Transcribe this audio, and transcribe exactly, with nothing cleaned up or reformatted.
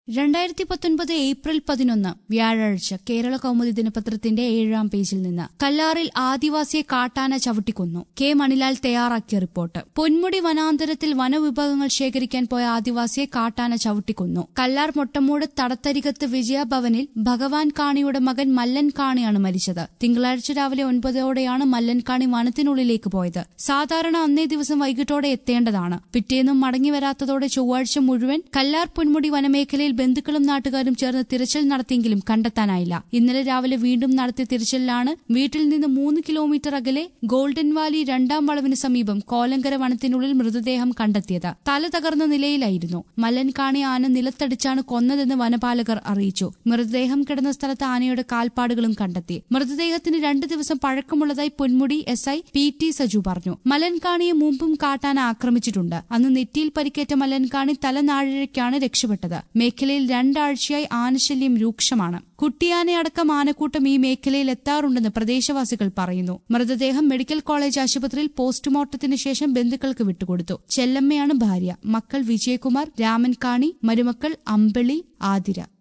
രണ്ടായിരത്തി പത്തൊൻപത് ഏപ്രിൽ പതിനൊന്ന് വ്യാഴാഴ്ച കേരള കൗമുദി ദിനപത്രത്തിന്റെ ഏഴാം പേജിൽ നിന്ന് കല്ലാറിൽ ആദിവാസിയെ കാട്ടാന ചവിട്ടിക്കൊന്നു. കെ മണിലാൽ തയ്യാറാക്കിയ റിപ്പോർട്ട്. പൊന്മുടി വനാന്തരത്തിൽ വനവിഭവങ്ങൾ ശേഖരിക്കാൻ പോയ ആദിവാസിയെ കാട്ടാന ചവിട്ടിക്കൊന്നു. കല്ലാർ മൊട്ടമൂട് തടത്തരികത്ത് വിജയഭവനിൽ ഭഗവാൻ കാണിയുടെ മകൻ മല്ലൻ കാണിയാണ് മരിച്ചത്. തിങ്കളാഴ്ച രാവിലെ ഒൻപതോടെയാണ് മല്ലൻ കാണി വനത്തിനുള്ളിലേക്ക് പോയത്. സാധാരണ അന്നേ ദിവസം വൈകിട്ടോടെ എത്തേണ്ടതാണ്. പിറ്റേന്നും മടങ്ങിവരാത്തതോടെ ചൊവ്വാഴ്ച മുഴുവൻ കല്ലാർ പൊന്മുടി വനമേഖലയിൽ ബന്ധുക്കളും നാട്ടുകാരും ചേർന്ന് തിരച്ചിൽ നടത്തിയെങ്കിലും കണ്ടെത്താനായില്ല. ഇന്നലെ രാവിലെ വീണ്ടും നടത്തിയ തിരച്ചിലിലാണ് വീട്ടിൽ നിന്ന് മൂന്ന് കിലോമീറ്റർ അകലെ ഗോൾഡൻ വാലി രണ്ടാം വളവിന് സമീപം കോലങ്കര വനത്തിനുള്ളിൽ മൃതദേഹം കണ്ടെത്തിയത്. തല തകർന്ന നിലയിലായിരുന്നു. മല്ലൻ കാണി ആന നിലത്തടിച്ചാണ് കൊന്നതെന്ന് വനപാലകർ അറിയിച്ചു. മൃതദേഹം കിടന്ന സ്ഥലത്ത് ആനയുടെ കാൽപ്പാടുകളും കണ്ടെത്തി. മൃതദേഹത്തിന് രണ്ടു ദിവസം പഴക്കമുള്ളതായി Ponmudi S I P T Saju പറഞ്ഞു. മല്ലൻ കാണിയെ മുമ്പും കാട്ടാന ആക്രമിച്ചിട്ടുണ്ട്. അന്ന് നെറ്റിയിൽ പരിക്കേറ്റ മല്ലൻ കാണി തലനാഴിഴയ്ക്കാണ് രക്ഷപ്പെട്ടത്. മേഖലയിൽ രണ്ടാഴ്ചയായി ആനശല്യം രൂക്ഷമാണ്. കുട്ടിയാനയടക്കം ആനക്കൂട്ടം ഈ മേഖലയിൽ എത്താറുണ്ടെന്ന് പ്രദേശവാസികൾ പറയുന്നു. മൃതദേഹം മെഡിക്കൽ കോളേജ് ആശുപത്രിയിൽ പോസ്റ്റ്മോർട്ടത്തിന് ശേഷം ബന്ധുക്കൾക്ക് വിട്ടുകൊടുത്തു. ചെല്ലമ്മയാണ് ഭാര്യ. മക്കൾ വിജയകുമാർ, രാമൻ കാണി, മരുമക്കൾ അമ്പിളി, ആതിര.